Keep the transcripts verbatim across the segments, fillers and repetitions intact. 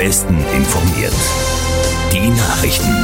Besten informiert. Die Nachrichten.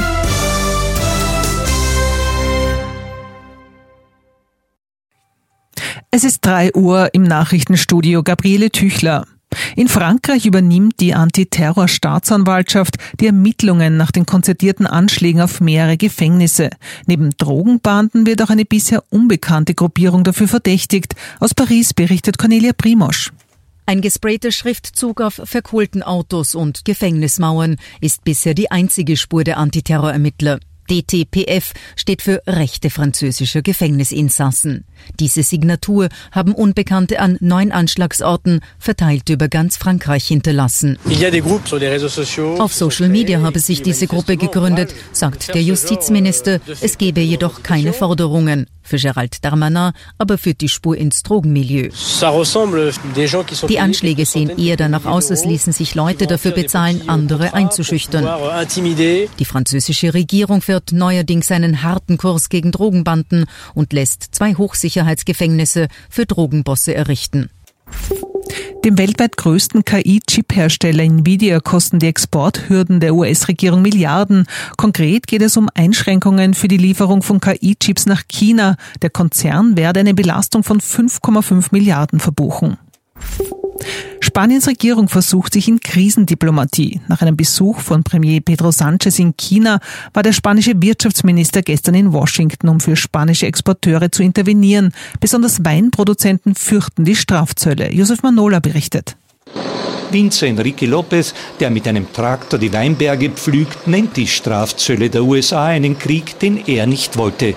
Es ist drei Uhr im Nachrichtenstudio. Gabriele Tüchler. In Frankreich übernimmt die Antiterror-Staatsanwaltschaft die Ermittlungen nach den konzertierten Anschlägen auf mehrere Gefängnisse. Neben Drogenbanden wird auch eine bisher unbekannte Gruppierung dafür verdächtigt. Aus Paris berichtet Cornelia Primosch. Ein gesprayter Schriftzug auf verkohlten Autos und Gefängnismauern ist bisher die einzige Spur der Antiterrorermittler. D T P F steht für Rechte französischer Gefängnisinsassen. Diese Signatur haben Unbekannte an neun Anschlagsorten verteilt über ganz Frankreich hinterlassen. Auf Social Media habe sich diese Gruppe gegründet, sagt der Justizminister. Es gebe jedoch keine Forderungen. Für Gérald Darmanin aber führt die Spur ins Drogenmilieu. Die Anschläge sehen eher danach aus, als ließen sich Leute dafür bezahlen, andere einzuschüchtern. Die französische Regierung fährt neuerdings einen harten Kurs gegen Drogenbanden und lässt zwei Hochsicherheitsgefängnisse für Drogenbosse errichten. Dem weltweit größten K I-Chip-Hersteller Nvidia kosten die Exporthürden der U S-Regierung Milliarden. Konkret geht es um Einschränkungen für die Lieferung von K I-Chips nach China. Der Konzern werde eine Belastung von fünf Komma fünf Milliarden verbuchen. Spaniens Regierung versucht sich in Krisendiplomatie. Nach einem Besuch von Premier Pedro Sanchez in China war der spanische Wirtschaftsminister gestern in Washington, um für spanische Exporteure zu intervenieren. Besonders Weinproduzenten fürchten die Strafzölle. Josef Manola berichtet. Winzer Enrique Lopez, der mit einem Traktor die Weinberge pflügt, nennt die Strafzölle der U S A einen Krieg, den er nicht wollte.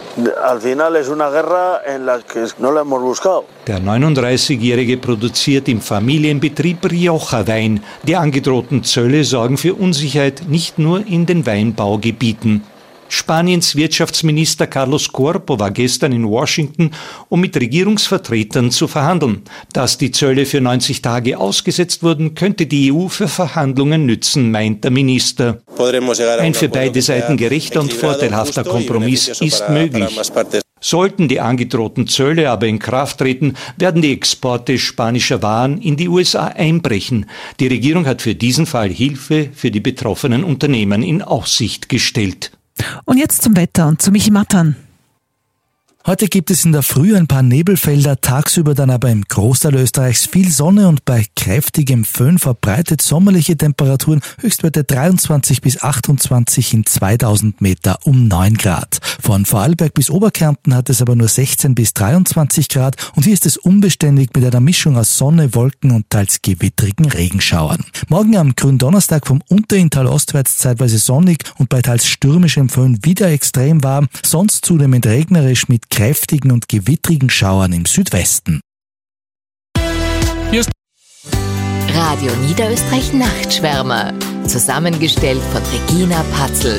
Der neununddreißigjährige produziert im Familienbetrieb Rioja-Wein. Die angedrohten Zölle sorgen für Unsicherheit nicht nur in den Weinbaugebieten. Spaniens Wirtschaftsminister Carlos Corpo war gestern in Washington, um mit Regierungsvertretern zu verhandeln. Dass die Zölle für neunzig Tage ausgesetzt wurden, könnte die E U für Verhandlungen nützen, meint der Minister. Ein für beide Seiten gerechter und vorteilhafter Kompromiss ist möglich. Sollten die angedrohten Zölle aber in Kraft treten, werden die Exporte spanischer Waren in die U S A einbrechen. Die Regierung hat für diesen Fall Hilfe für die betroffenen Unternehmen in Aussicht gestellt. Und jetzt zum Wetter und zu Michi Mattern. Heute gibt es in der Früh ein paar Nebelfelder, tagsüber dann aber im Großteil Österreichs viel Sonne und bei kräftigem Föhn verbreitet sommerliche Temperaturen, Höchstwerte dreiundzwanzig bis achtundzwanzig in zweitausend Meter um neun Grad. Von Vorarlberg bis Oberkärnten hat es aber nur sechzehn bis dreiundzwanzig Grad und hier ist es unbeständig mit einer Mischung aus Sonne, Wolken und teils gewittrigen Regenschauern. Morgen am Gründonnerstag vom Unterinntal ostwärts zeitweise sonnig und bei teils stürmischem Föhn wieder extrem warm, sonst zunehmend regnerisch mit kräftigen und gewittrigen Schauern im Südwesten. Radio Niederösterreich Nachtschwärmer. Zusammengestellt von Regina Patzelt.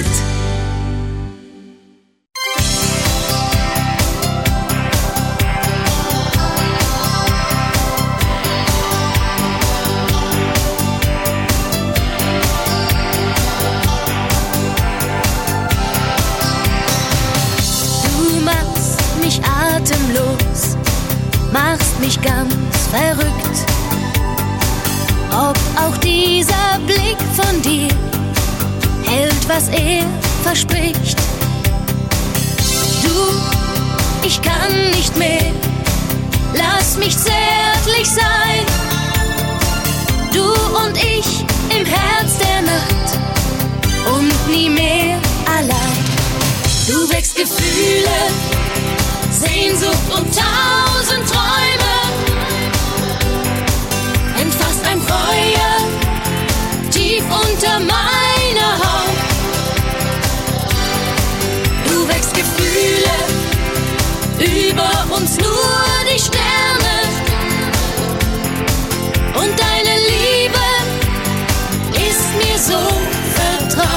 Atemlos, machst mich ganz verrückt. Ob auch dieser Blick von dir hält, was er verspricht. Du, ich kann nicht mehr, lass mich zärtlich sein. Du und ich im Herz der Nacht und nie mehr allein. Du wächst Gefühle, Sehnsucht und tausend Träume, entfasst ein Feuer tief unter meiner Haut. Du wächst Gefühle, über uns nur die Sterne und deine Liebe ist mir so vertraut.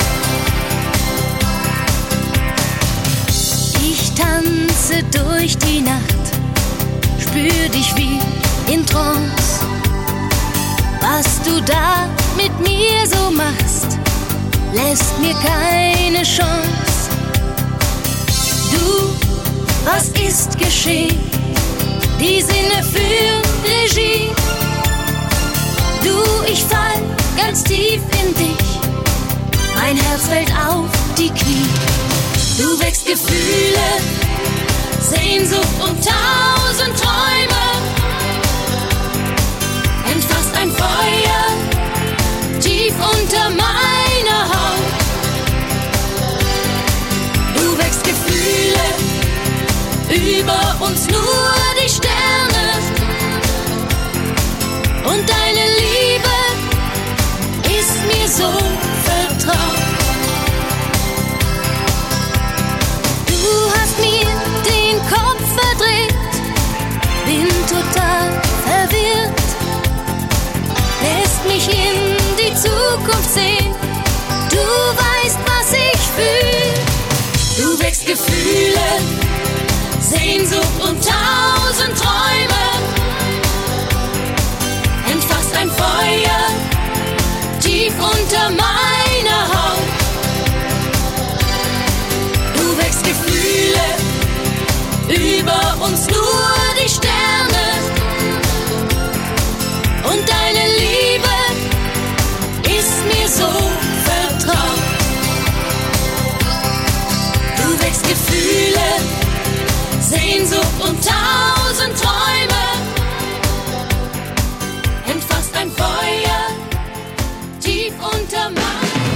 Ich tanze durch die Nacht, spür dich wie in Trance. Was du da mit mir so machst, lässt mir keine Chance. Du, was ist geschehen? Die Sinne für Regie. Du, ich fall ganz tief in dich. Mein Herz fällt auf die Knie. Du wächst Gefühle, Sehnsucht und tausend Träume. Entfasst ein Feuer tief unter meiner Haut. Du wächst Gefühle, über uns nur die Sterne. Und deine Liebe ist mir so vertraut. Du hast mir den Kopf verdreht, bin total verwirrt. Lässt mich in die Zukunft sehen, du weißt, was ich fühl. Du wächst Gefühle, Sehnsucht und tausend Träume. Entfasst ein Feuer tief unter meiner Haut. Du wächst Gefühle, über uns nur die Sterne. Und deine Liebe ist mir so vertraut. Du wächst Gefühle, Sehnsucht und tausend Träume. Entfasst ein Feuer tief unter meiner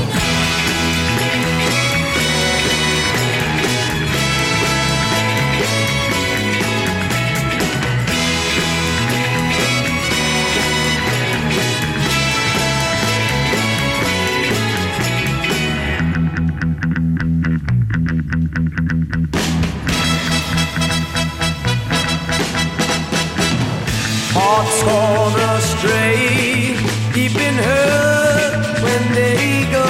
Hearts gone astray, deep in hurt when they go.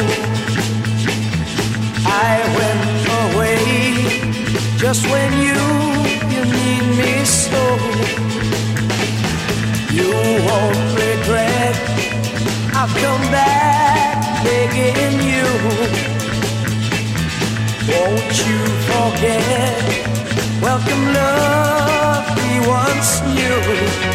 I went away just when you, you need me so. You won't regret, I've come back begging you. Won't you forget, welcome love we once knew.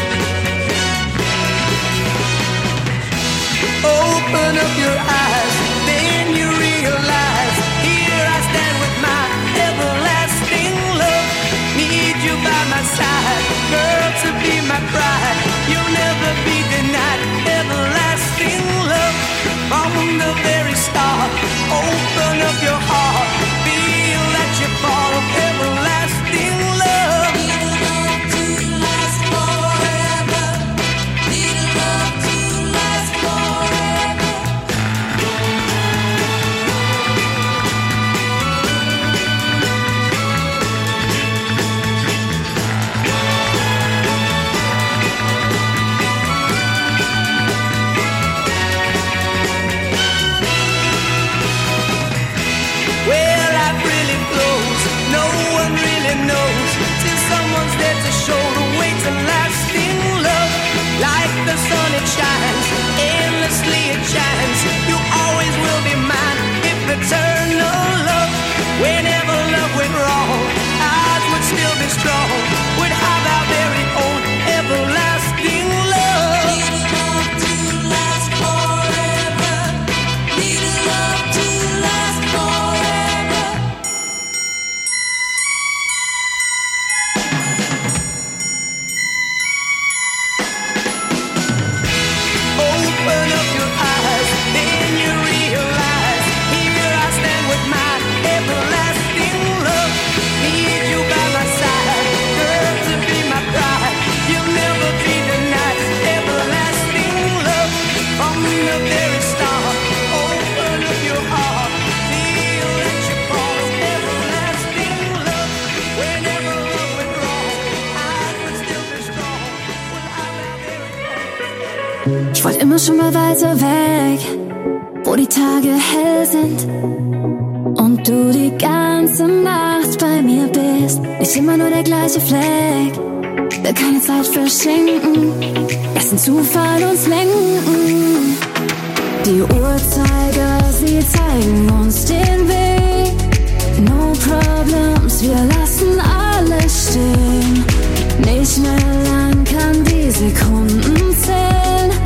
Open up your eyes, then you realize, here I stand with my everlasting love. Need you by my side, girl, to be my bride. You'll never be denied everlasting love. From the very start, open up your heart, feel that you're part of everlasting love. Need love to last forever. Need love to last forever. Well, life really flows, no one really knows, till someone's there to show the way to lasting love. Like the sun it shines, endlessly it shines. You always will be mine, if eternal love. Whenever love went wrong, ours would still be strong. Would have our very own everlasting love. Need love to last forever. Need love to last forever. Open up your eyes, then you realize, here I stand with my everlasting love. Need you by my side, girl, to be my bride. You'll never be denied everlasting love. From the very start, open up your heart, feel that you're part of everlasting love. Whenever love went wrong, I would still be strong. Would have our very own. Ich wollte immer schon mal weiter weg, wo die Tage hell sind und du die ganze Nacht bei mir bist. Nicht immer nur der gleiche Fleck, will keine Zeit verschenken, lass den Zufall uns lenken. Die Uhrzeiger, sie zeigen uns den Weg. No problems, wir lassen alles stehen. Nicht mehr lang kann die Sekunden zählen. Ich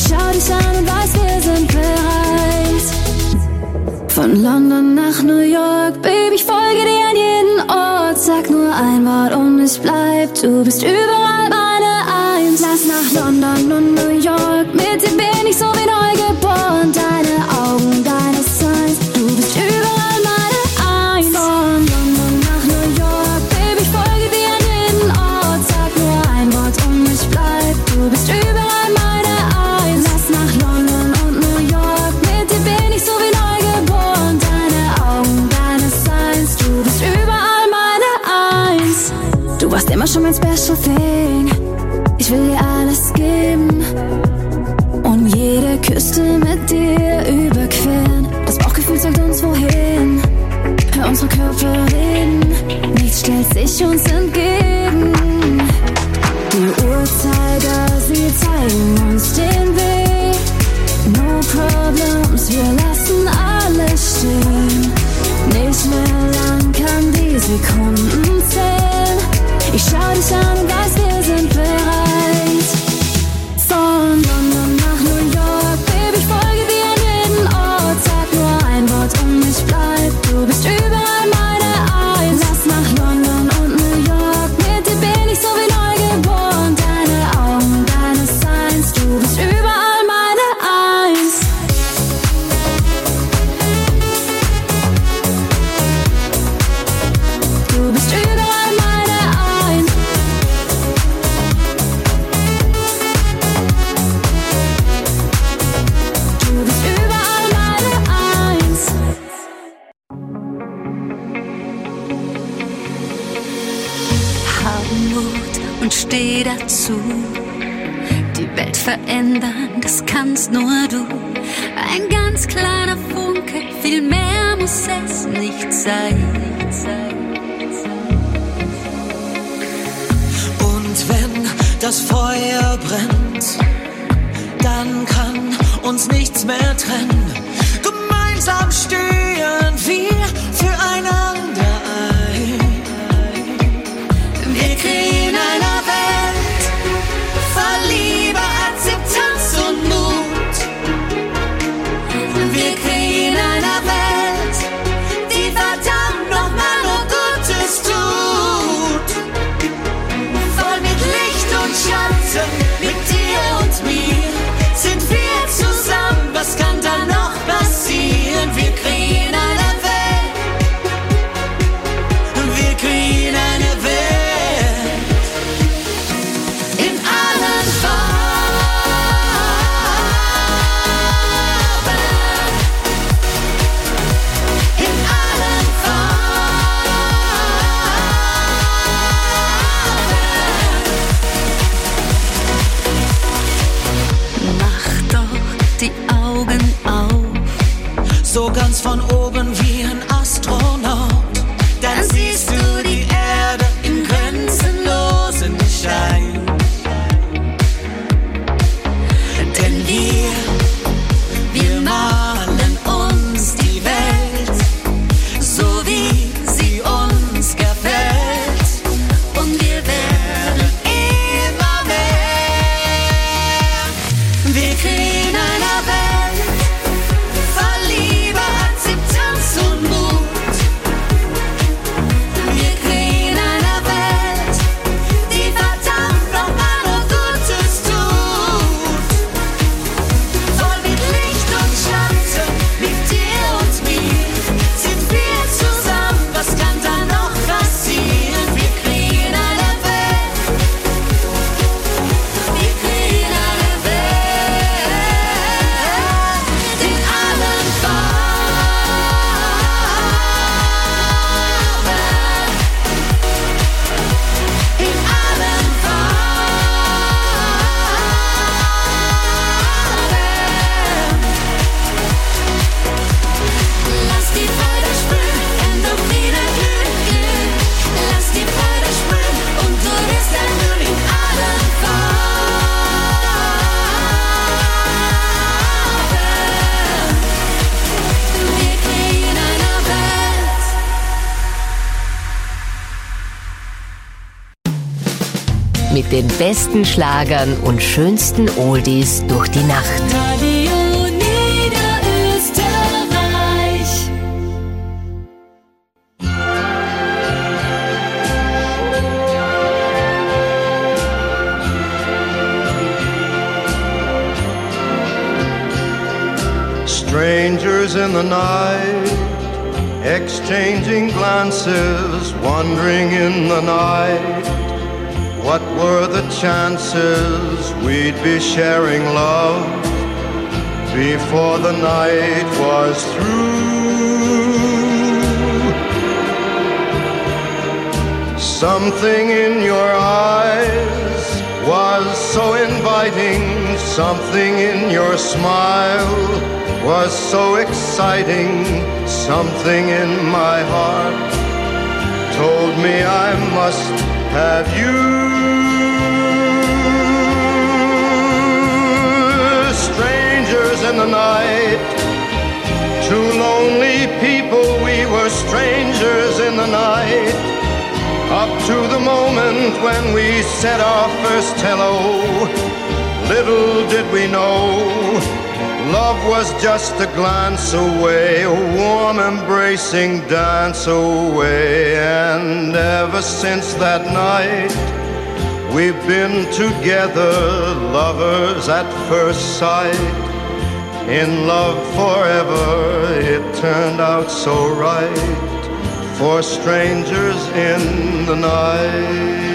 schau dich an und weiß, wir sind bereit. Von London nach New York, Baby, ich folge dir an jeden Ort. Sag nur ein Wort und ich bleib, du bist überall meine Eins. Lass nach London und New York, mit dir bin ich so wie neu geboren. Deine Augen, deine Signs, du bist überall meine Eins. Von London nach New York, Baby, ich folge dir an jeden Ort. Sag nur ein Wort und ich bleib, du bist überall meine Eins. Lass nach London und New York, mit dir bin ich so wie neu geboren. Deine Augen, deine Signs, du bist überall meine Eins. Du warst immer schon mein Special Thing, ich will dir alles geben und jede Küste mit dir überqueren. Das Bauchgefühl zeigt uns wohin, hör unsere Körper reden, nichts stellt sich uns entgegen. Die Uhrzeiger, sie zeigen uns den Weg. No problems, wir lassen alles stehen. Nicht mehr lang kann die Sekunden zählen. Ich schau dich an und weiß, wir sind bereit. Von London nach New York, Baby, ich folge dir an jeden Ort. Sag nur ein Wort und ich bleib, du bist überall meine Eins. Lass nach London und New York, mit dir bin ich so wie neu geboren. Deine Augen, deine Signs, du bist überall meine Eins. Du bist überall meine Eins. Du bist überall meine Eins. Hab Mut und steh dazu. Die Welt verändern, das kannst nur du. Ein ganz kleiner Funke, viel mehr muss es nicht sein. Und wenn das Feuer brennt, dann kann uns nichts mehr trennen. Gemeinsam stehen wir füreinander ein. Wir kreieren eine Welt voll Liebe, Akzeptanz und Mut. Wir kreieren eine Welt, die verdammt nochmal nur Gutes tut. Voll mit Licht und Schatten, mit dir und mir sind wir zusammen. Was kann da noch passieren? Wir kreieren eine Welt. Wir kreieren eine Welt. In allen Farben. In allen Farben. Mach doch die Augen auf. So ganz von oben wie ein Astronaut. Dann siehst du die Erde im grenzenlosen Schein. Denn wir, wir malen uns die Welt, so wie sie uns gefällt. Und wir werden immer mehr. Wir kreieren eine Welt voll Liebe, Akzeptanz mit den besten Schlagern und schönsten Oldies durch die Nacht. Radio Niederösterreich. Strangers in the night, exchanging glances, wandering in the night. What were the chances we'd be sharing love before the night was through? Something in your eyes was so inviting, something in your smile was so exciting, something in my heart told me I must have you. Strangers in the night, two lonely people, we were strangers in the night, up to the moment when we said our first hello. Little did we know, love was just a glance away, a warm embracing dance away. And ever since that night, we've been together, lovers at first sight. In love forever, it turned out so right, for strangers in the night.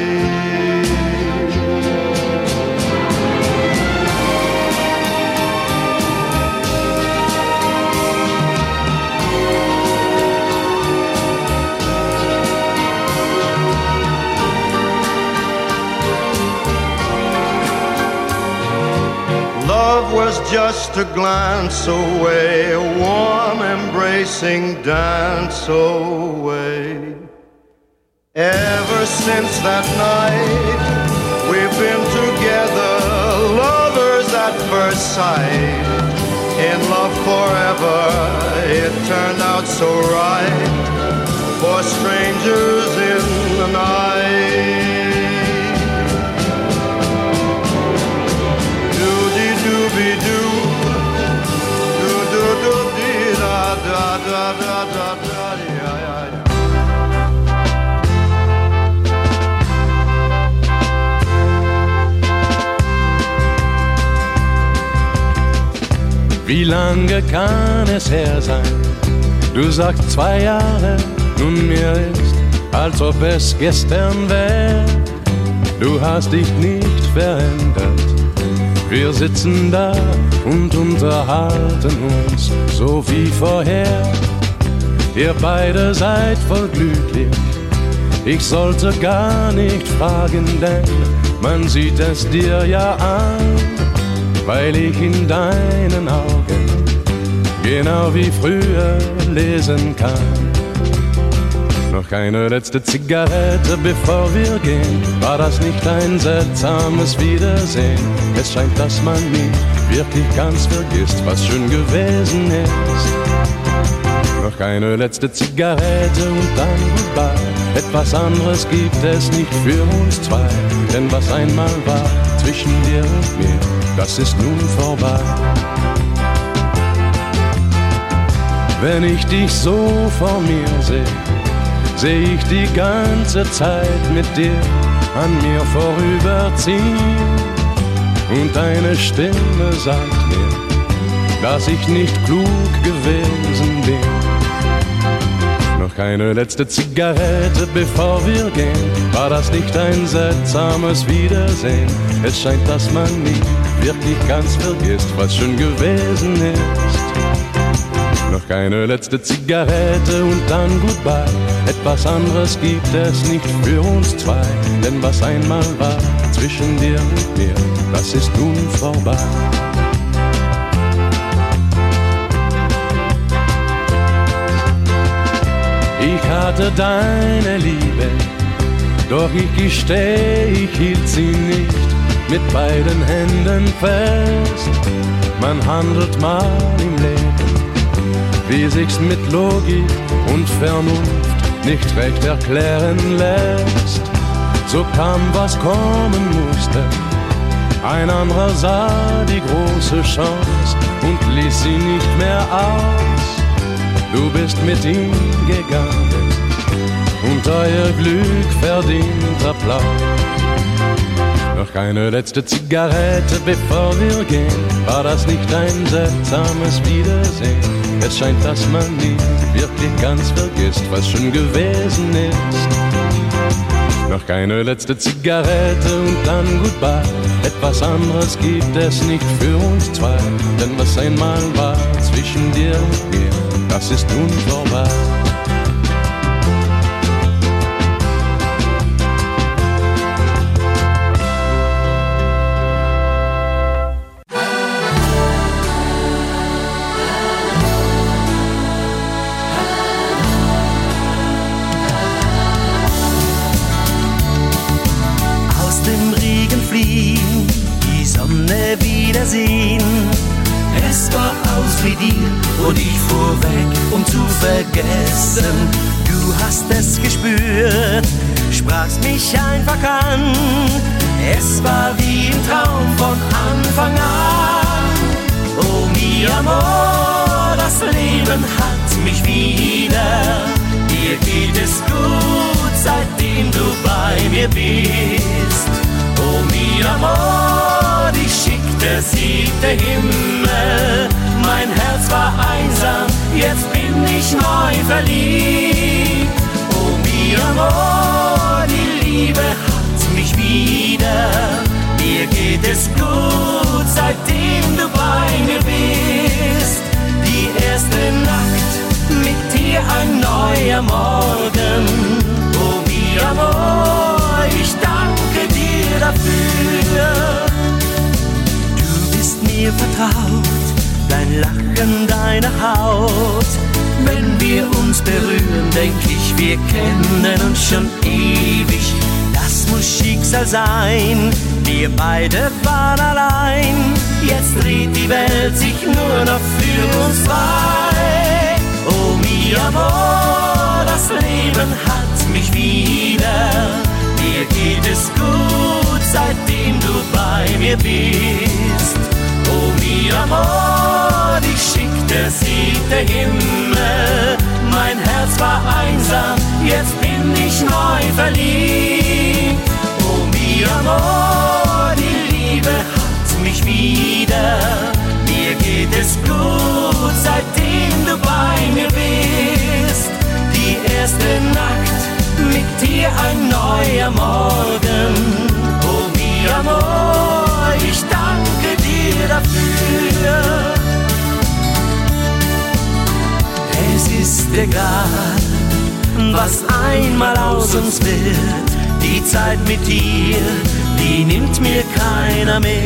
Love was just a glance away, a warm embracing dance away. Ever since that night, we've been together, lovers at first sight. In love forever, it turned out so right, for strangers in the night. Doobie-doo, do-do-do-dee-da-da-da-da-da-da-da-da. Wie lange kann es her sein? Du sagst zwei Jahre, nun mir ist, als ob es gestern wär. Du hast dich nicht verändert. Wir sitzen da und unterhalten uns so wie vorher. Ihr beide seid voll glücklich. Ich sollte gar nicht fragen, denn man sieht es dir ja an, weil ich in deinen Augen genau wie früher lesen kann. Noch keine letzte Zigarette, bevor wir gehen. War das nicht ein seltsames Wiedersehen? Es scheint, dass man nie wirklich ganz vergisst, was schön gewesen ist. Noch keine letzte Zigarette und dann goodbye. Etwas anderes gibt es nicht für uns zwei. Denn was einmal war zwischen dir und mir, das ist nun vorbei. Wenn ich dich so vor mir sehe, seh ich die ganze Zeit mit dir an mir vorüberziehen. Und deine Stimme sagt mir, dass ich nicht klug gewesen bin. Noch keine letzte Zigarette, bevor wir gehen. War das nicht ein seltsames Wiedersehen? Es scheint, dass man nie wirklich ganz vergisst, was schön gewesen ist. Noch keine letzte Zigarette und dann goodbye. Etwas anderes gibt es nicht für uns zwei. Denn was einmal war zwischen dir und mir, das ist nun vorbei. Ich hatte deine Liebe, doch ich gesteh, ich hielt sie nicht mit beiden Händen fest. Man handelt mal im Leben, wie sich's mit Logik und Vernunft nicht recht erklären lässt. So kam, was kommen musste. Ein anderer sah die große Chance und ließ sie nicht mehr aus. Du bist mit ihm gegangen und euer Glück verdient Applaus. Noch keine letzte Zigarette, bevor wir gehen. War das nicht ein seltsames Wiedersehen? Es scheint, dass man nie wirklich ganz vergisst, was schon gewesen ist. Noch keine letzte Zigarette und dann goodbye. Etwas anderes gibt es nicht für uns zwei. Denn was einmal war zwischen dir und mir, das ist nun vorbei. Wiedersehen. Es war aus wie dir und ich fuhr weg, um zu vergessen. Du hast es gespürt, sprachst mich einfach an. Es war wie ein Traum von Anfang an. Oh mi amor, das Leben hat mich wieder. Mir geht es gut, seitdem du bei mir bist. Oh mi amor, dich schickte sie der Himmel. Mein Herz war einsam, jetzt bin ich neu verliebt. Oh mi amor, die Liebe hat mich wieder. Mir geht es gut, seitdem du bei mir bist. Die erste Nacht mit dir ein neuer Morgen. Oh mi amor, ich danke dir dafür. Du bist mir vertraut, dein Lachen, deine Haut. Wenn wir uns berühren, denk ich, wir kennen uns schon ewig. Das muss Schicksal sein, wir beide waren allein. Jetzt dreht die Welt sich nur noch für uns zwei. Oh mi amor, das Leben hat mich wieder. Mir geht es gut, seitdem du bei mir bist. Oh mi amor, dich schickte sie der Himmel. Mein Herz war einsam, jetzt bin ich neu verliebt. Oh mi amor, die Liebe hat mich wieder. Mir geht es gut, seitdem du bei mir bist. Die erste Nacht mit dir ein neuer Morgen. Oh mi amor, ich danke dir dafür. Es ist egal, was einmal aus uns wird. Die Zeit mit dir, die nimmt mir keiner mehr.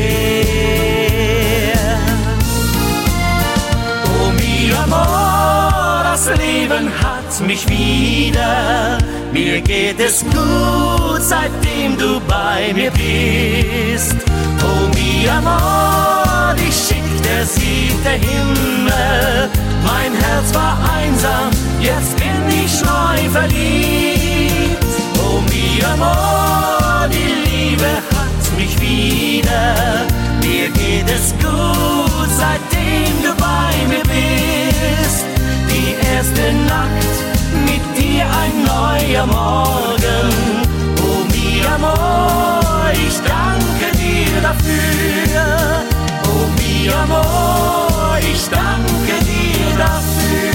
Oh mi amor, das Leben hat mich wieder. Mir geht es gut, seitdem du bei mir bist. Oh mi amor, dich schickte sie der Himmel. Mein Herz war einsam, jetzt bin ich neu verliebt. Oh mi amor, die Liebe hat mich wieder. Mir geht es gut, seitdem du bei mir bist. Die erste Nacht mit dir ein neuer Morgen. Oh mi amor, ich danke dir dafür. Oh mi amor, ich danke dir dafür.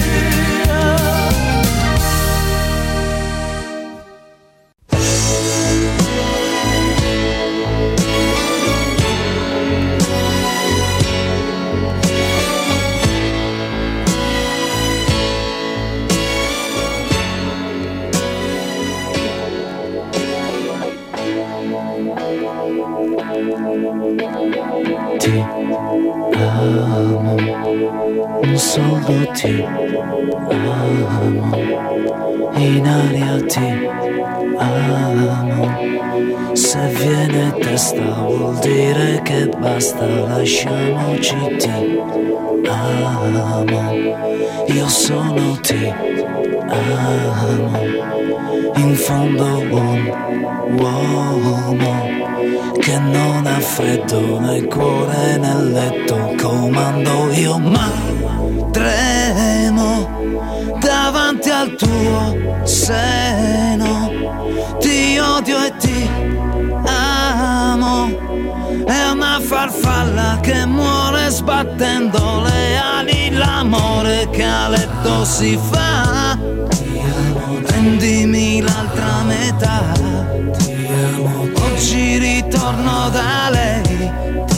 Ti amo, solo ti amo, in aria ti amo, se viene testa vuol dire che basta, lasciamoci, ti amo, io sono ti amo, in fondo un uomo che non ha freddo nel cuore nel letto, comando io ma tremo davanti al tuo seno, ti odio e ti amo, è una farfalla che muore sbattendo le ali, l'amore che a letto si fa, prendimi l'altra metà, oggi ritorno da lei,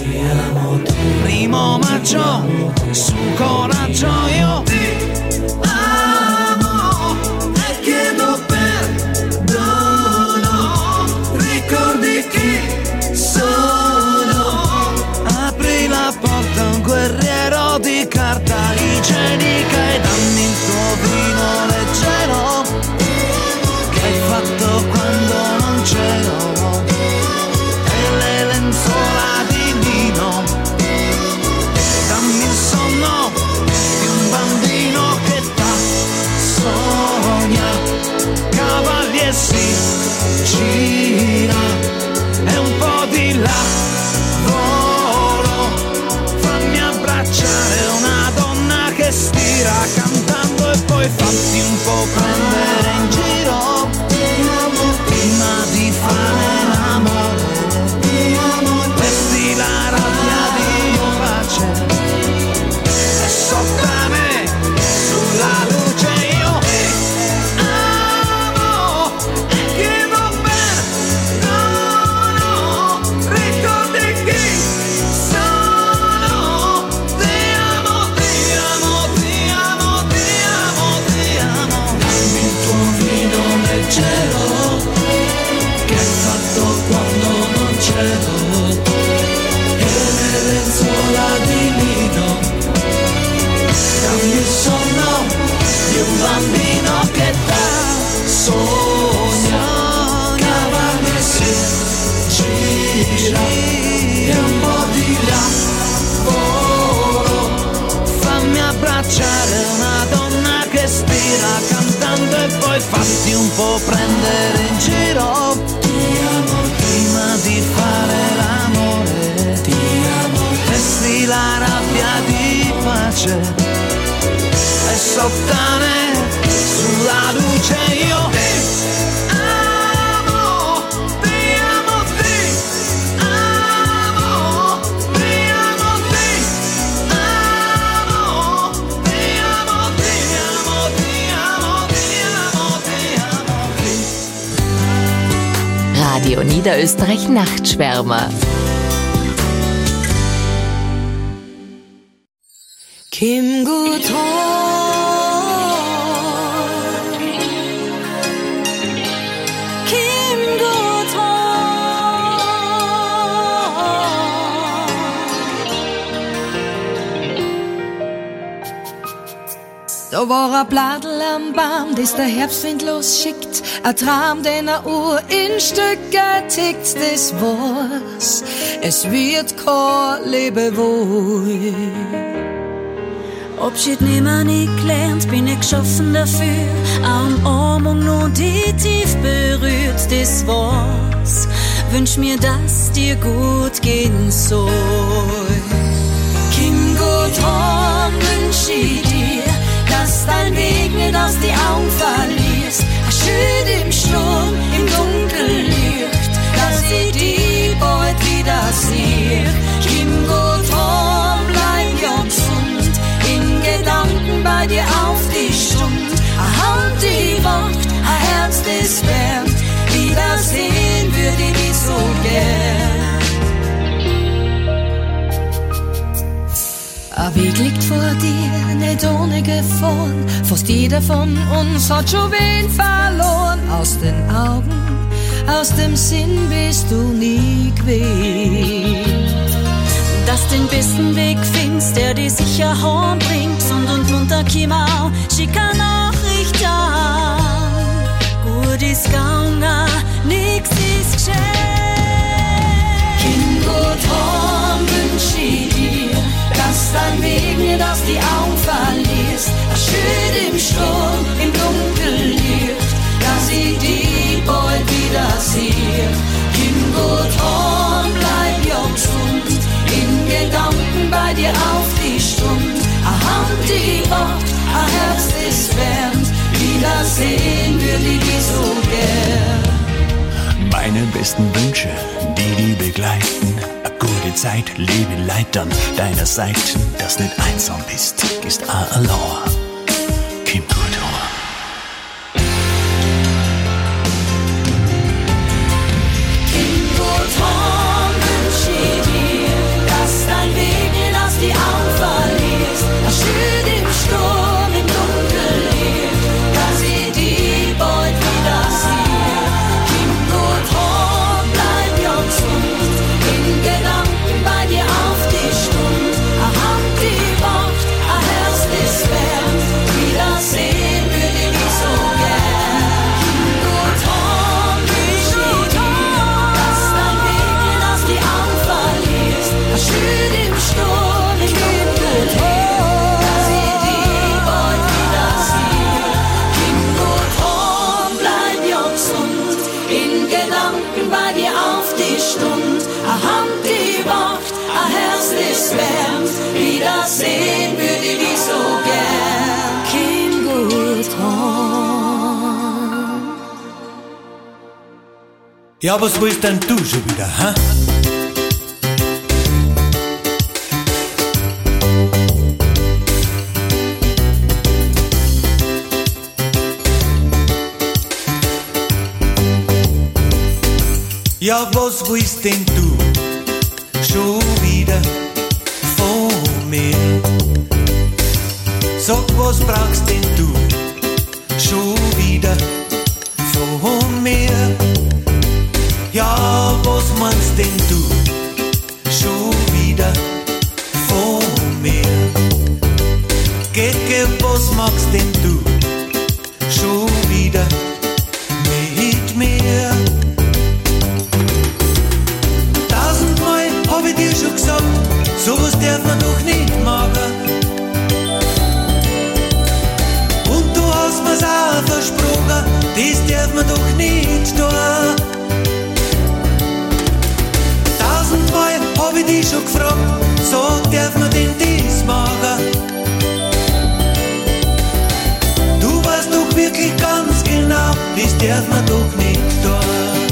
primo maggio, su coraggio io ti amo e chiedo perdono, ricordi chi sono, apri la porta a un guerriero di carta igienica e dammi il tuo vino leggero che hai fatto quando non c'ero, e le lenzuola di lino, dammi il sonno di un bambino che t'ha sogna, cavalier si gira e un po' di lavoro, fammi abbracciare una donna che stira cantando e poi fatti un po' prendere in giro prima di fare l'amore, vesti la rabbia di pace e sottane sulla luce io ti amo e chiedo perdono, ricordi chi sono, ti amo, ti amo, ti amo, ti amo, ti amo, dammi il tuo vino leggero che hai fatto quando non c'ero, e le lenzuola di lino, dammi il sonno di un bambino che t'ha sogna, cavalier si gira e un po' di lavoro, fammi abbracciare una donna che stira cantando e poi fatti un po' prendere in giro, ti amo prima di fare l'amore, ti amo, vesti la rabbia di pace e sottane sulla luce io ti amo, ti amo, ti amo, ti amo, ti amo, ti amo, ti amo, ti amo, ti amo, ti amo, ti Radio Niederösterreich Nachtschwärmer. Kim Gut-Horn, Kim Gut-Horn. Da war ein Bladel am Baum, das der Herbstwind losschickt, ein Traum, den eine Uhr in Stücke tickt, das war's, es wird kein Lebewohl. Abschied nimmer nicht gelernt, bin ich geschaffen dafür. Eine Umarmung nur die tief berührt, das war's. Wünsch mir, dass dir gut gehen soll. Kim Gut-Horn, wünsch ich dir, dass dein Weg nicht aus die Augen verlierst. Ein Schild im Sturm, im Dunkellicht, dass ich dich bald wieder sehe. Kim Gut-Horn, bleib ja gesund, in Gedanken bei dir auf die Stund. Eine Hand, die wacht, ein Herz, das wärmt, wiedersehen würde ich dich so gern. Ein Weg liegt vor dir, nicht ohne Gefahren. Fast jeder von uns hat schon wen verloren. Aus den Augen, aus dem Sinn bist du nie gewesen. Dass den besten Weg findest, der dich sicher heimbringt. Sund und munter komm auch, schick eine Nachricht an. Gut ist gegangen, nix ist geschehen. dass dein Weg nicht aus die Augen verlierst. Schön im Sturm, im Dunkellicht, dass ich die bald wieder sehe. Kim gut heim, bleib ja gesund, in Gedanken bei dir auf die Stund. A Hand, die wacht, a Herz, das wärmt, wiedersehen würde ich dich so gern. Meine besten Wünsche, die die begleiten, a gute Zeit, lebe Leid an deiner Seite, dass nicht einsam bist, ist a allein. Kim gut heim. Kim gut heim wünsch ich dir, dass dein Weg nicht aus die Augen verlierst. A schön im Sturm, im Dunkellicht, dass ich die bald wieder sehe. Kim gut heim, bleib ja gesund, in Gedanken bei dir auf die Stund. A Hand, die wacht, a Herz, das wärmt, wiedersehen würde ich dich so gern. Kim gut heim wünsch ich dir, dass dein Weg nicht aus die Augen verlierst. A schön im Sturm, im Dunkellicht, dass ich die bald wieder sehe. Kim gut heim, bleib ja gesund, in Gedanken bei dir auf die Stund. A Hand, die wacht, a Herz, das wärmt, wiedersehen würde ich dich so gern. Kim gut heim. Ja, was willst denn du schon wieder, hä? Ja, was willst denn du schon wieder von mir? Sag, was brauchst denn du schon wieder von mir? Ja, was meinst denn du schon wieder von mir? Geh, geh, was magst denn du schon wieder mit mir? Tausendmal hab ich dir schon gesagt, sowas darf man doch nicht machen. Und du hast mir's auch versprochen, das darf man doch nicht tun. Tausendmal hab ich dich schon gefragt, so darf man denn das machen? Du weißt doch wirklich ganz genau, das darf man doch nicht tun.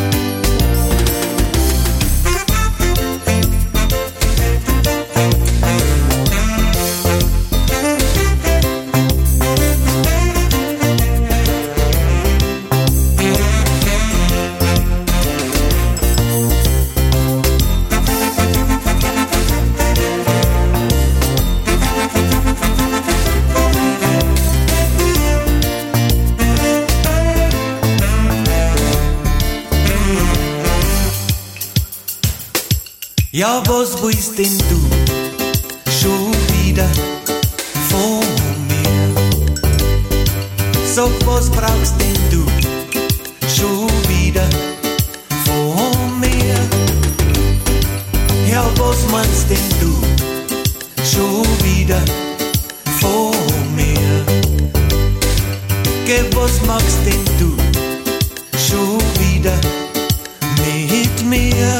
Ja, was willst denn du schon wieder von mir? Sag, was brauchst denn du schon wieder von mir? Ja, was meinst denn du schon wieder von mir? Geh, was magst denn du schon wieder mit mir?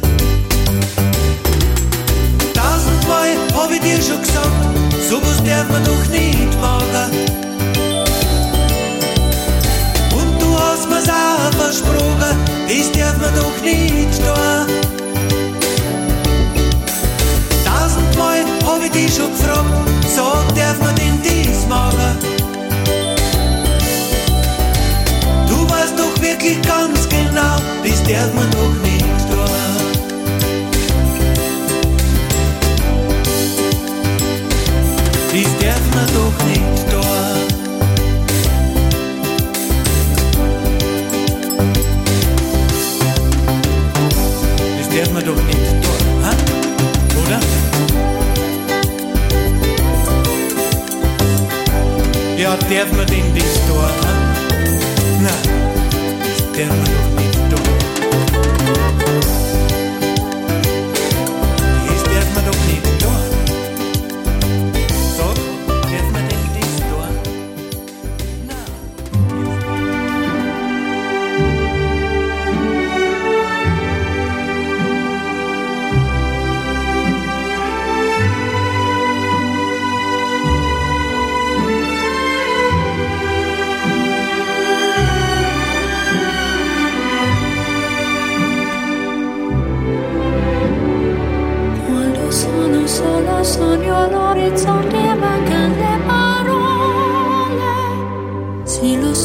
Tausendmal hab ich dir schon gesagt, sowas darf man doch nicht machen. Und du hast mir's auch versprochen, das darf man doch nicht tun. Tausendmal hab ich dich schon gefragt, so darf man denn das machen? Du weißt doch wirklich ganz genau, das darf man doch nicht tun. Das darf man doch nicht tun. Das darf man doch nicht tun, ha? Oder? Ja, darf man denn das tun, ha? Nein, das darf man doch nicht tun. Das darf man doch nicht tun.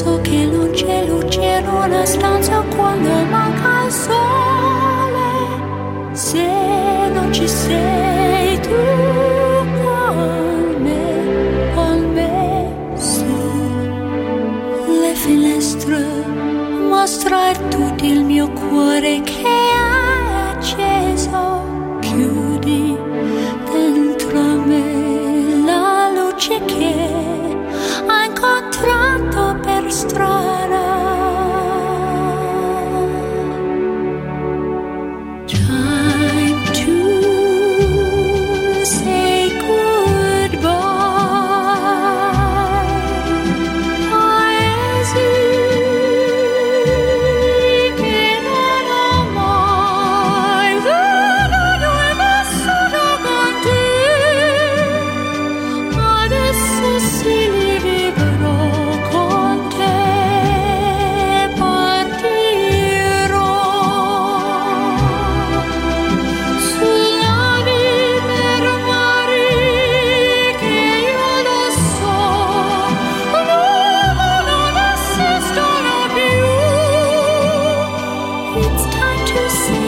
so che luce, luce in una stanza quando manca il sole. Se non ci sei tu con me, con me su le finestre, mostrar tutto il mio cuore che è acceso. Chiudi dentro me la luce che ha incontrato per strada. Time to say goodbye. Paesi che non ho mai veduto e vissuto con te. Adesso sì li vivrò con te. Partirò su navi per mari che io lo so non esistono più. It's time to say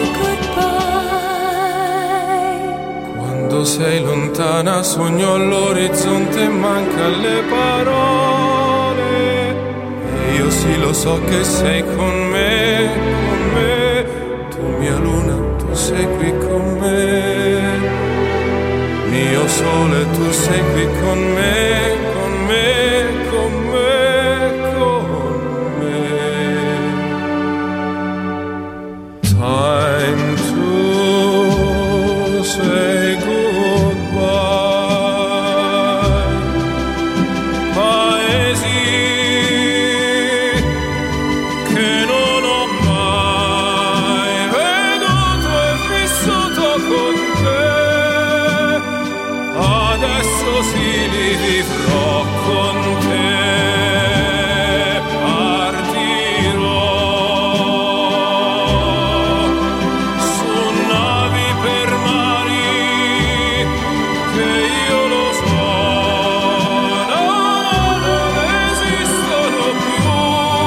goodbye. Quando sei lontana sogno all'orizzonte e manca le parole. E io sì lo so che sei con me, con me. Tu mia luna, tu sei qui con me. Mio sole, tu sei qui con me, con me, con me, con me. Time to say goodbye. Paesi che non ho mai veduto e vissuto con te. Adesso sì li vivrò con te. Partirò su navi per mari che io lo so non esistono più.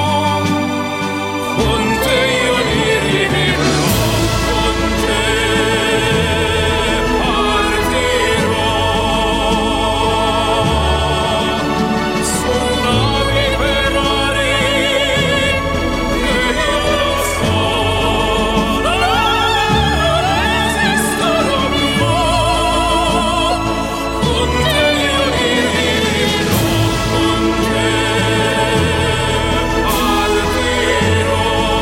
Con te io li rivivrò, con te partirò su navi per mari che io lo so non esistono più. Con te io li rivivrò, con te partirò.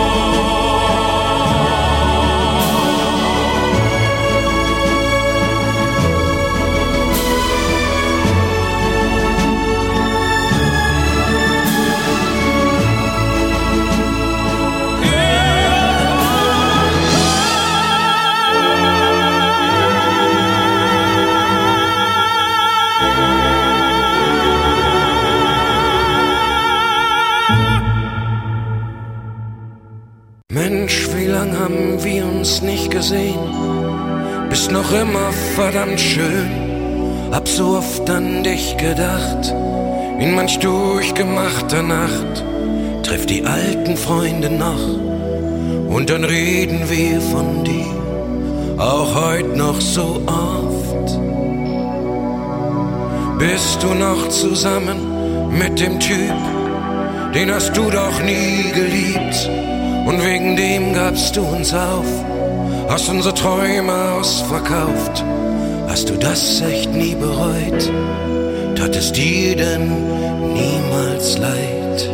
Mensch, wie lang haben wir uns nicht gesehen? Bist noch immer verdammt schön. Hab so oft an dich gedacht, in manch durchgemachter Nacht. Treff die alten Freunde noch und dann reden wir von dir, auch heut noch so oft. Bist du noch zusammen mit dem Typ, den hast du doch nie geliebt? Und wegen dem gabst du uns auf, hast unsere Träume ausverkauft. Hast du das echt nie bereut? Tat es dir denn niemals leid?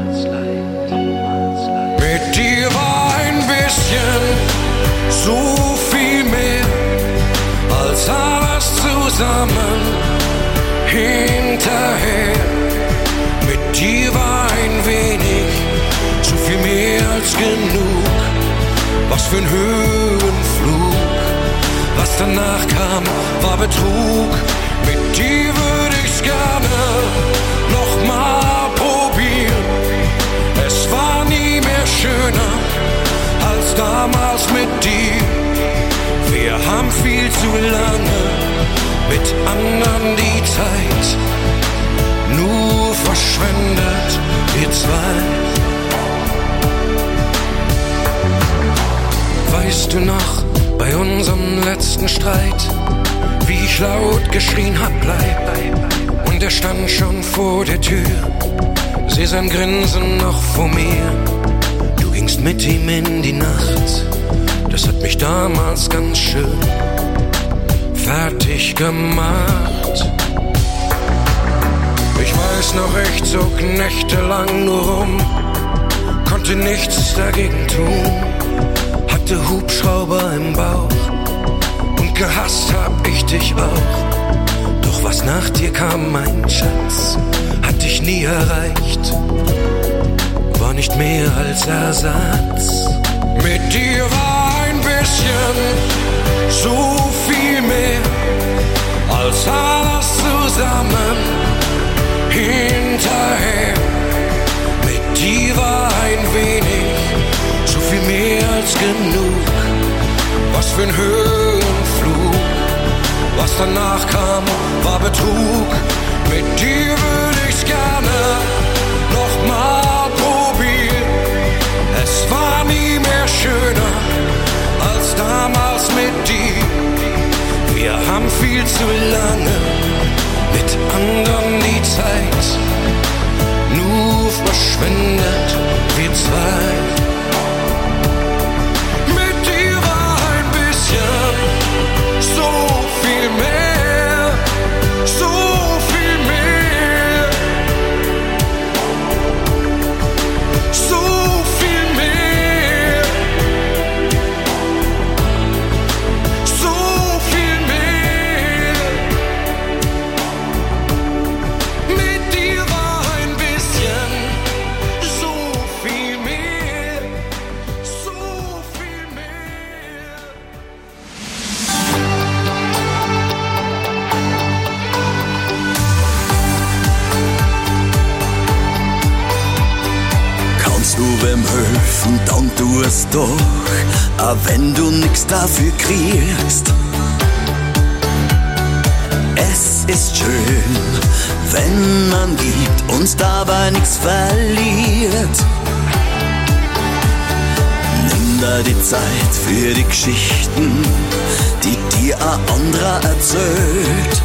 Mit dir war ein bisschen so viel mehr als alles zusammen hinterher. Mit dir war ein wenig so viel mehr als genug. Was für ein Höhenflug. Was danach kam, war Betrug. Mit dir würde ich's gerne noch mal probieren. Es war nie mehr schöner als damals mit dir. Wir haben viel zu lange mit anderen die Zeit nur verschwendet wir zwei. Weißt du noch, bei unserem letzten Streit, wie ich laut geschrien hab, bleib, und er stand schon vor der Tür, seh sein Grinsen noch vor mir. Du gingst mit ihm in die Nacht, das hat mich damals ganz schön fertig gemacht. Ich weiß noch, ich zog nächtelang nur rum, konnte nichts dagegen tun, hatte Hubschrauber im Bauch und gehasst hab ich dich auch. Doch was nach dir kam, mein Schatz, hat dich nie erreicht, war nicht mehr als Ersatz. Mit dir war ein bisschen so viel mehr als alles zusammen hinterher. Mit dir war ein wenig so viel mehr als genug. Was für ein Höhenflug, was danach kam, war Betrug. Mit dir würde ich's gerne nochmal probieren. Es war nie mehr schöner als damals mit dir. Wir haben viel zu lange mit anderen die Zeit nur verschwendet, wir zwei. Mit dir war ein bisschen so viel mehr, so viel mehr, so viel mehr, so viel mehr. Mit dir war ein bisschen so viel mehr, so viel mehr. Kannst du wem helfen, dann tu es doch, auch wenn du nix dafür kriegst. Es ist schön, wenn man gibt und dabei nichts verliert. Nimm dir die Zeit für die Geschichten, die dir ein anderer erzählt.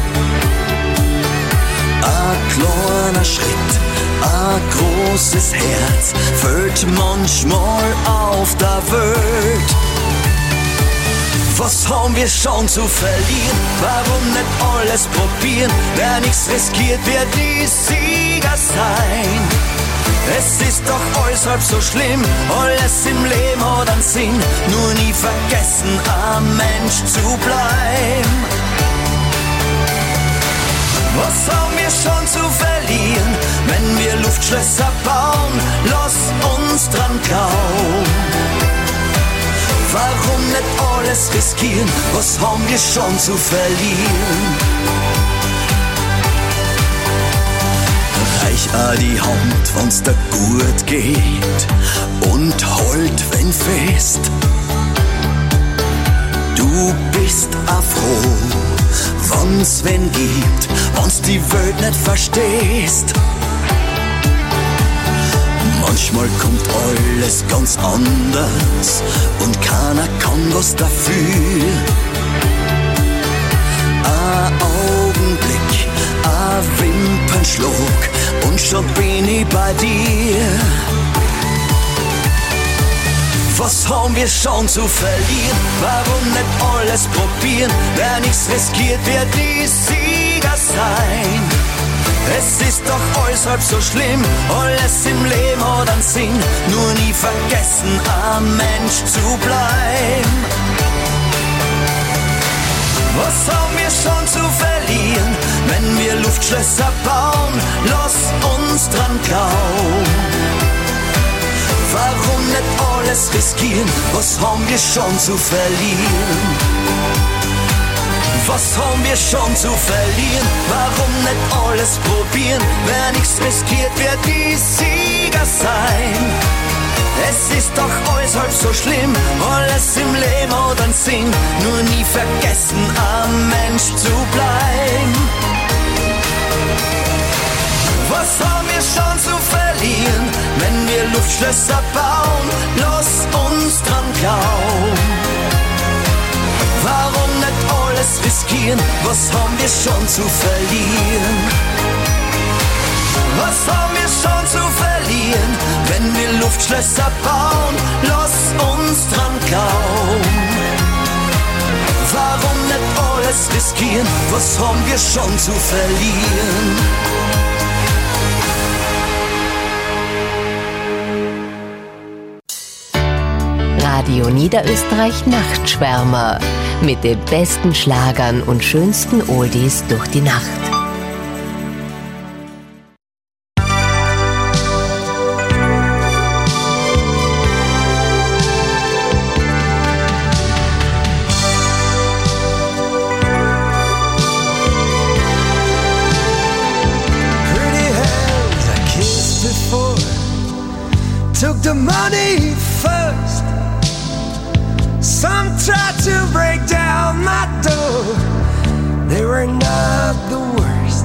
Ein kleiner Schritt, ein großes Herz fällt manchmal auf der Welt. Was haben wir schon zu verlieren? Warum nicht alles probieren? Wer nichts riskiert, wird die Sieger sein. Es ist doch alles halb so schlimm, alles im Leben hat einen Sinn. Nur nie vergessen, ein Mensch zu bleiben. Was haben wir schon zu verlieren, wenn wir Luftschlösser bauen? Lass uns dran glauben. Warum nicht alles riskieren? Was haben wir schon zu verlieren? Reich auch die Hand, wenn's dir gut geht, und halt wenn fest. Du bist auch froh, wenn's wen gibt, wenn's die Welt nicht verstehst. Manchmal kommt alles ganz anders und keiner kann was dafür. Ein Augenblick, ein Wimpernschlag und schon bin ich bei dir. Was haben wir schon zu verlieren? Warum nicht alles probieren? Wer nichts riskiert, wird die Sieger sein. Es ist doch alles halb so schlimm, alles im Leben hat einen Sinn. Nur nie vergessen, ein Mensch zu bleiben. Was haben wir schon zu verlieren, wenn wir Luftschlösser bauen? Lass uns dran glauben. Warum nicht alles riskieren? Was haben wir schon zu verlieren? Was haben wir schon zu verlieren? Warum nicht alles probieren? Wer nichts riskiert, wird die Sieger sein. Es ist doch alles halb so schlimm, alles im Leben hat einen Sinn. Nur nie vergessen, ein Mensch zu bleiben. Was haben wir schon zu verlieren, Luftschlösser bauen, lass uns dran glauben. Warum nicht alles riskieren, was haben wir schon zu verlieren? Was haben wir schon zu verlieren, wenn wir Luftschlösser bauen, lass uns dran glauben. Warum nicht alles riskieren, was haben wir schon zu verlieren? Radio Niederösterreich Nachtschwärmer mit den besten Schlagern und schönsten Oldies durch die Nacht. Pretty hands I kissed before, took the money first. Some tried to break down my door, they were not the worst.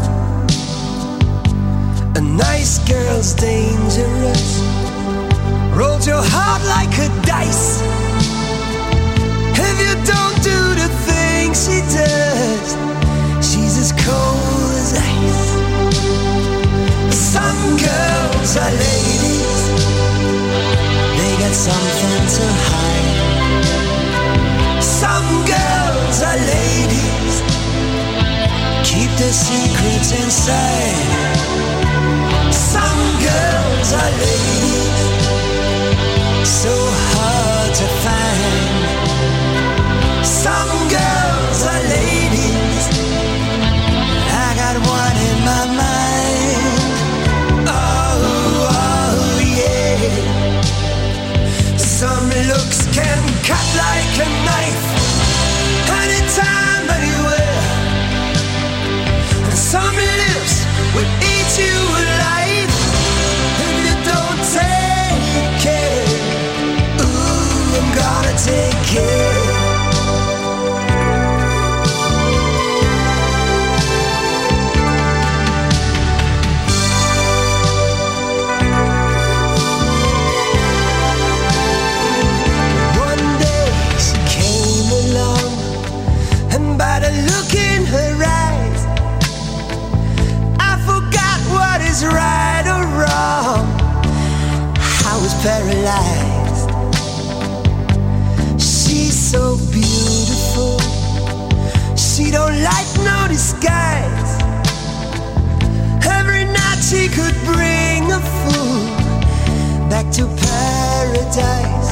A nice girl's dangerous, rolls your heart like a dice. If you don't do the things she does, she's as cold as ice. Some girls are ladies, they got something to hide. Some girls are ladies, keep their secrets inside. Some girls are ladies, so hard to find. Some girls are ladies, I got one in my mind. Oh, oh yeah. Some looks can cut like a knife, anytime, anywhere. And some lips will eat you alive if you don't take care. Ooh, I'm gonna take care. By the look in her eyes, I forgot what is right or wrong. I was paralyzed. She's so beautiful, she don't like no disguise. Every night she could bring a fool back to paradise.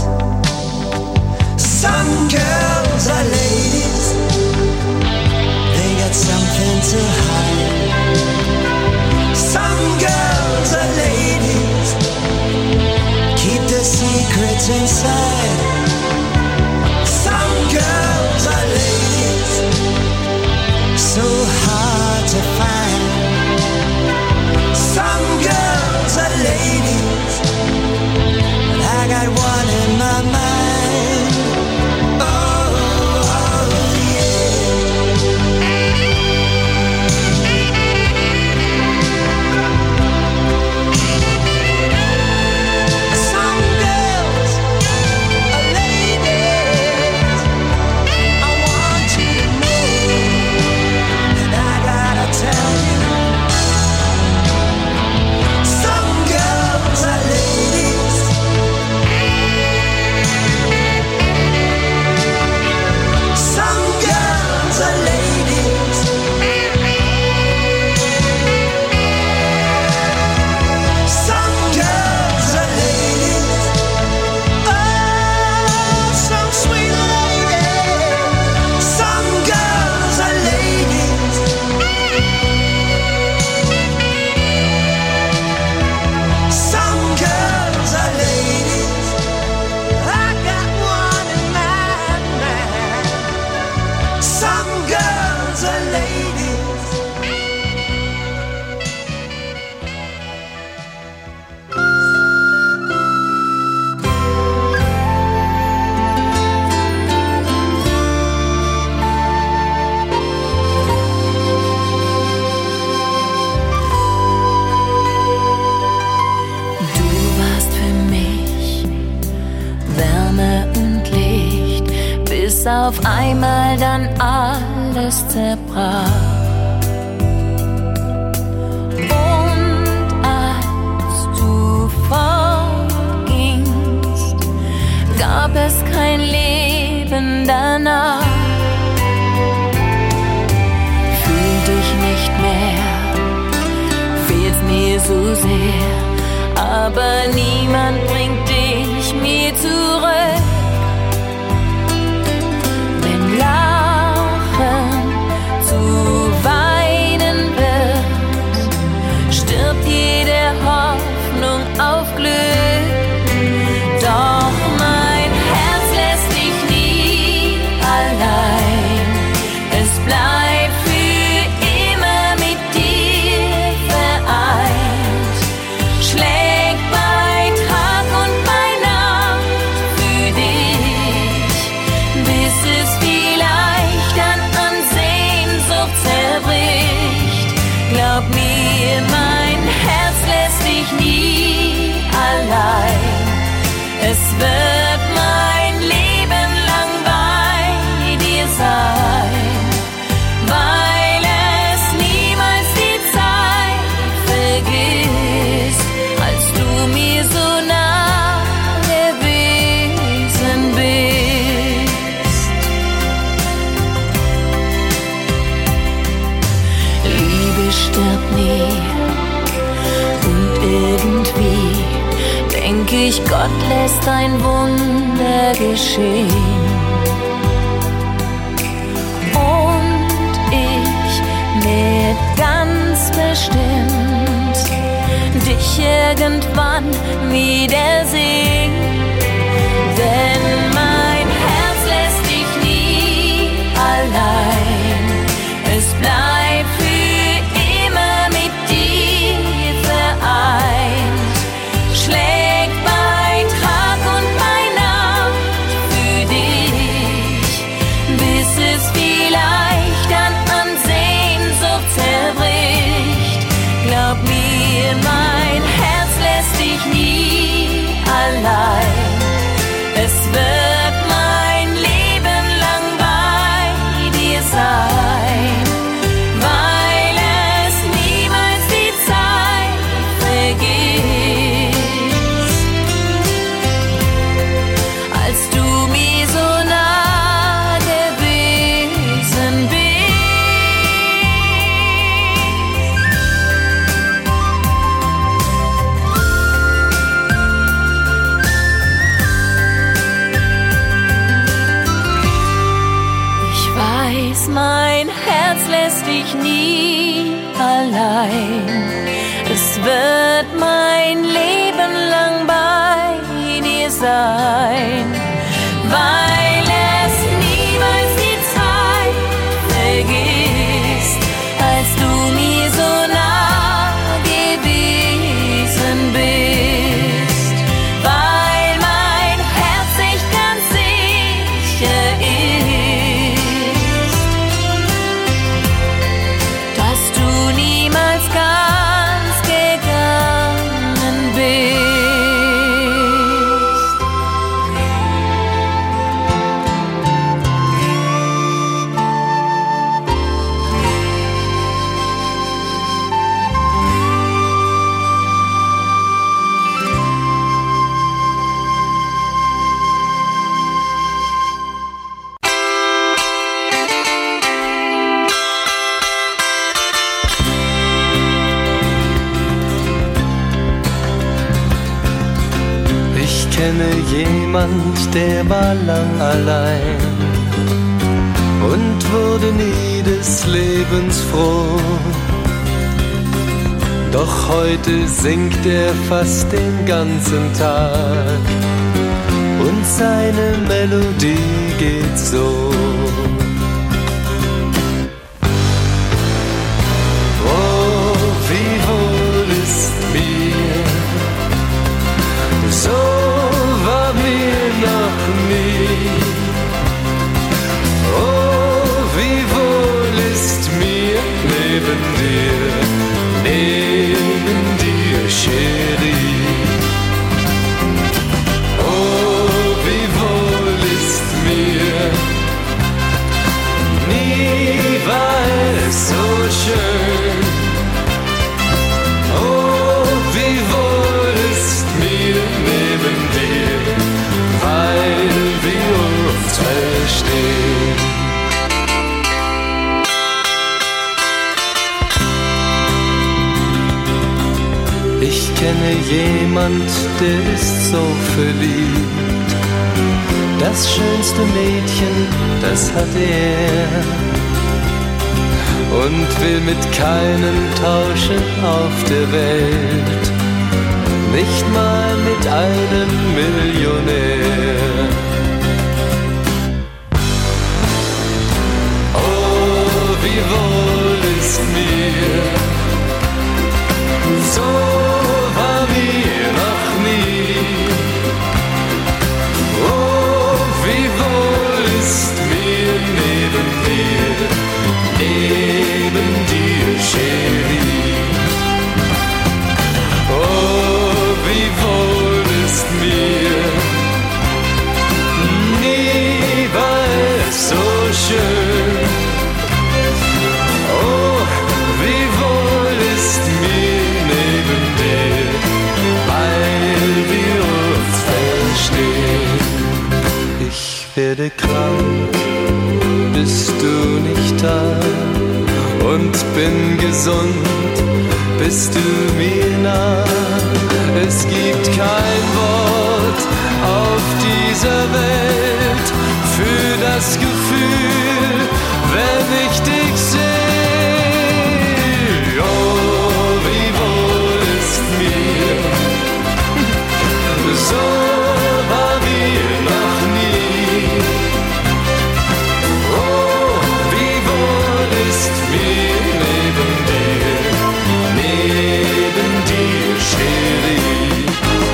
Some girls are ladies, they got something to hide. Some girls are ladies, keep their secrets inside. Some girls are ladies, so hard to find. Some girls are ladies, but I got one in my mind. Some girls are bis auf einmal dann alles zerbrach. Und als du fortgingst, gab es kein Leben danach. Fühl dich nicht mehr, fehlst mir so sehr, aber niemand bringt dich mir zurück. Wenn Lachen zu weinen wird, stirbt jede Hoffnung auf Glück. Doch mein Herz lässt dich nie allein, es bleibt für immer mit dir vereint. Schlägt bei Tag und bei Nacht für dich, bis es vielleicht dann an Sehnsucht zerbricht. Glaub mir, mein Herz lässt dich nie allein. Es wird mein Leben lang bei dir sein, weil es niemals die Zeit vergisst, als du mir so nah gewesen bist. Liebe stirbt nie und irgendwie denk ich, Gott lässt ein Wunder geschehen. Und ich werd ganz bestimmt dich irgendwann wiedersehen. Denn mein Herz lässt dich nie allein. Es bleibt für immer mit dir vereint. Schlägt bei Tag und bei Nacht für dich, bis es vielleicht dann an Sehnsucht zerbricht. Glaub mir, mein Herz lässt dich nie allein. Es wird mein Leben lang bei dir sein, weil es niemals die Zeit vergisst, als du mir so nah gewesen Ich weiß, mein Herz lässt dich nie allein. Es wird mein Leben lang bei dir sein, weil es niemals die Zeit vergisst, als du mir so nah gewesen bist, weil mein Herz sich ganz sicher ist, dass du niemals ganz gegangen bist. Ich kenne jemand, der war lang allein und wurde nie des Lebens froh. Doch heute singt er fast den ganzen Tag und seine Melodie geht so. Oh, wie wohl ist mir, so war mir noch nie. Oh, wie wohl ist mir neben dir, neben dir, Chérie. Oh, wie wohl ist mir, kenne jemand, der ist so verliebt. Das schönste Mädchen, das hat er. Und will mit keinem tauschen auf der Welt. Nicht mal mit einem Millionär. Oh, wie wohl ist mir, so war mir noch nie. Oh, wie wohl ist mir neben dir, neben dir, Chérie. Oh, wie wohl ist mir, nie war es so schön. Oh, wie wohl ist mir neben dir, weil wir uns verstehen. Ich werde krank, bist du nicht da, und bin gesund, bist du mir nah. Es gibt kein Wort auf dieser Welt für das Gefühl, wenn ich dich sehe. Oh, wie wohl ist mir, so war mir noch nie. Oh, wie wohl ist mir neben dir, neben dir, Chérie.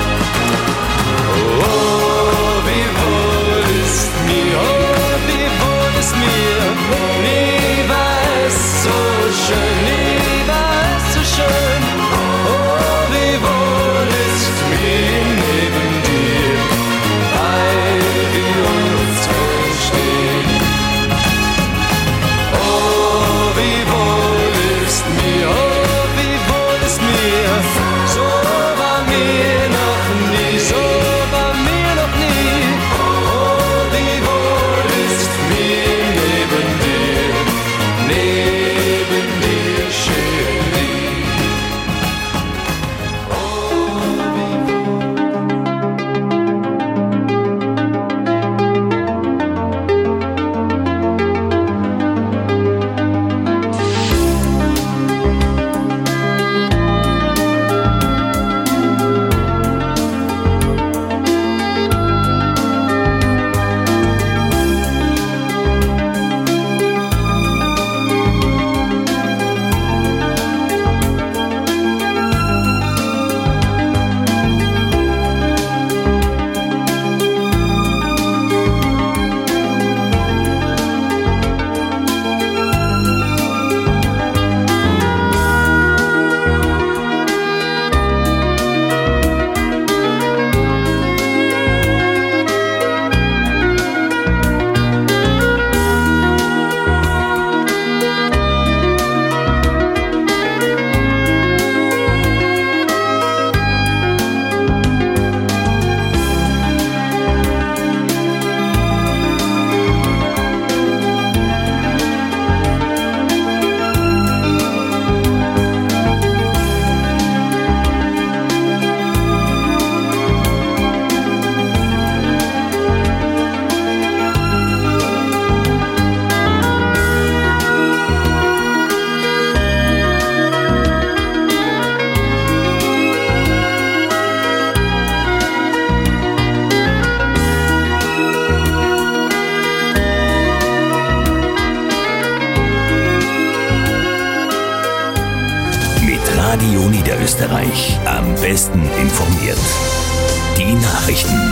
Oh, wie wohl ist mir, oh, wie wohl ist mir, nie war es so schön, nie war es so schön. Oh, wie wohl ist mir neben dir, weil wir uns verstehen. Oh, wie wohl ist mir, oh, wie wohl ist mir, so war mir noch nie, so war mir noch nie. Oh, wie wohl ist mir neben dir, neben dir, Chérie. Radio Niederösterreich. Am besten informiert. Die Nachrichten.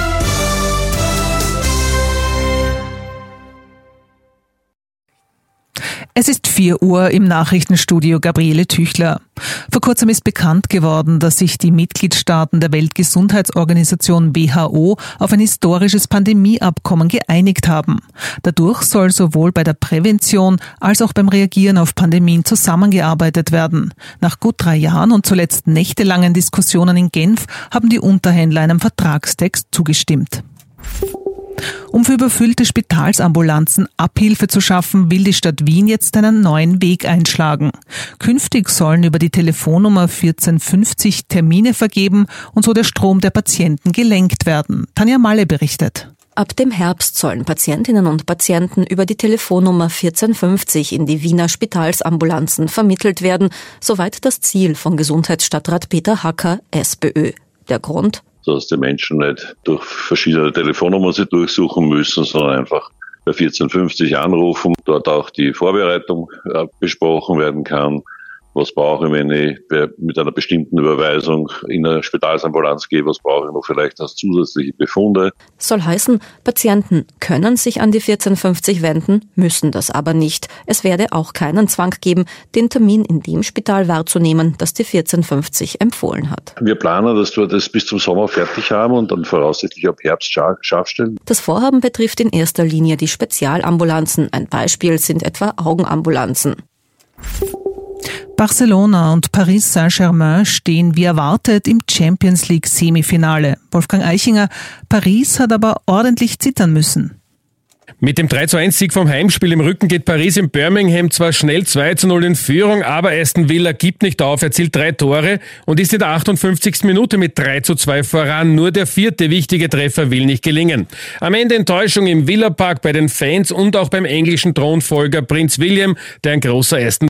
Es ist vier Uhr im Nachrichtenstudio, Gabriele Tüchler. Vor kurzem ist bekannt geworden, dass sich die Mitgliedstaaten der Weltgesundheitsorganisation W H O auf ein historisches Pandemieabkommen geeinigt haben. Dadurch soll sowohl bei der Prävention als auch beim Reagieren auf Pandemien zusammengearbeitet werden. Nach gut drei Jahren und zuletzt nächtelangen Diskussionen in Genf haben die Unterhändler einem Vertragstext zugestimmt. Um für überfüllte Spitalsambulanzen Abhilfe zu schaffen, will die Stadt Wien jetzt einen neuen Weg einschlagen. Künftig sollen über die Telefonnummer vierzehn fünfzig Termine vergeben und so der Strom der Patienten gelenkt werden. Tanja Malle berichtet. Ab dem Herbst sollen Patientinnen und Patienten über die Telefonnummer vierzehn fünfzig in die Wiener Spitalsambulanzen vermittelt werden, soweit das Ziel von Gesundheitsstadtrat Peter Hacker, SPÖ. Der Grund? Dass die Menschen nicht durch verschiedene Telefonnummern sich durchsuchen müssen, sondern einfach bei vierzehn fünfzig anrufen, dort auch die Vorbereitung besprochen werden kann. Was brauche ich, wenn ich mit einer bestimmten Überweisung in eine Spitalsambulanz gehe? Was brauche ich noch vielleicht als zusätzliche Befunde? Soll heißen, Patienten können sich an die vierzehn fünfzig wenden, müssen das aber nicht. Es werde auch keinen Zwang geben, den Termin in dem Spital wahrzunehmen, das die vierzehn fünfzig empfohlen hat. Wir planen, dass wir das bis zum Sommer fertig haben und dann voraussichtlich ab Herbst scharf stellen. Das Vorhaben betrifft in erster Linie die Spezialambulanzen. Ein Beispiel sind etwa Augenambulanzen. Barcelona und Paris Saint-Germain stehen wie erwartet im Champions League Semifinale. Wolfgang Eichinger, Paris hat aber ordentlich zittern müssen. Mit dem drei zu eins Sieg vom Heimspiel im Rücken geht Paris in Birmingham zwar schnell zwei zu null in Führung, aber Aston Villa gibt nicht auf, erzielt drei Tore und ist in der achtundfünfzigsten Minute mit drei zu zwei voran. Nur der vierte wichtige Treffer will nicht gelingen. Am Ende Enttäuschung im Villa Park bei den Fans und auch beim englischen Thronfolger Prinz William, der ein großer Aston